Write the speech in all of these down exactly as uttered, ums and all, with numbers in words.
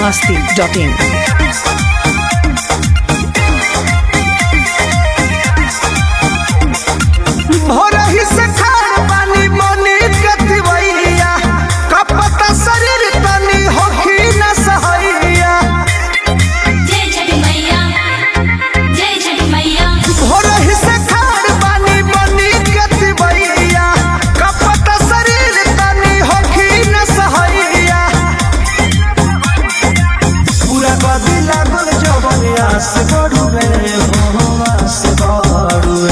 masti dot in. भोरही से खाड़ पानी मनी कतिवैया कपता शरीर तनी होखी न सहैया। जय छठी मैया जय छठी मैया। भोरही से खाड़ पानी मनी कतिवैया कपता शरीर तनी होखी न सहैया। पूरा बदी लागल जवनिया से बड़ुए हो आस बड़ुए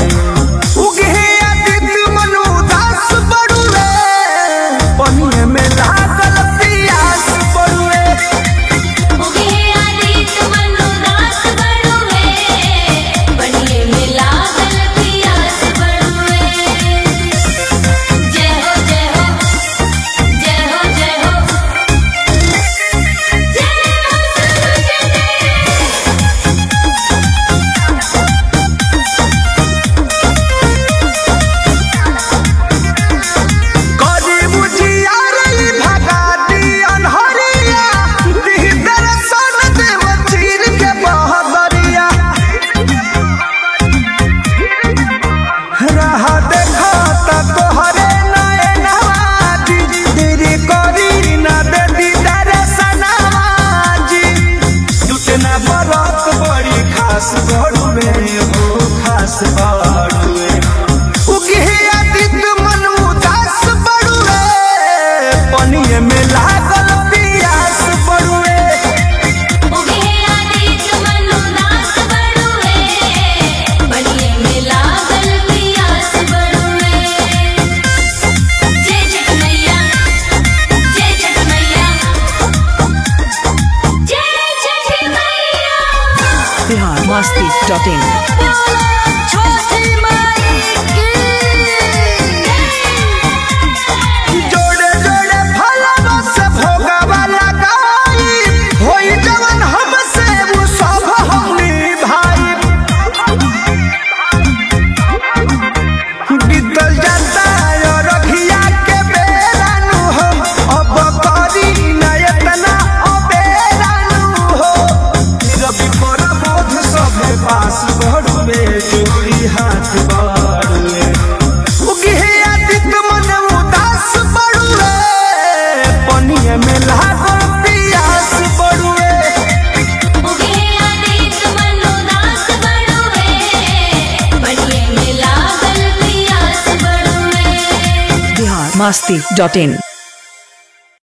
खास बड़ुए हो खास बड़ुए उगिया दित मन उदास बड़ुए पनिए में लागल पियास बड़ुए। उगिया दित मन उदास बड़ुए पनिए में लागल पियास बड़ुए। जय छठी मैया जय छठी मैया जय छठी मैया। Bihar masti dot in. जोड़े जोड़े फलवा से भोगवा लगाई होई जवन हमसे वो सब हमनी भाई। बीतल जाता रखिया के बेरानु हो अब करी न इतना अबेरानु हो। रवि पर बोध सब पास बड़ुए जोड़ी हाथ बड़ुए उगिया दित मन उदास बड़ुए पनिए में लागल पियास बड़ुए। उगिया दित मन उदास बड़ुए पनिए में लागल पियास बड़ुए। Bihar masti dot in.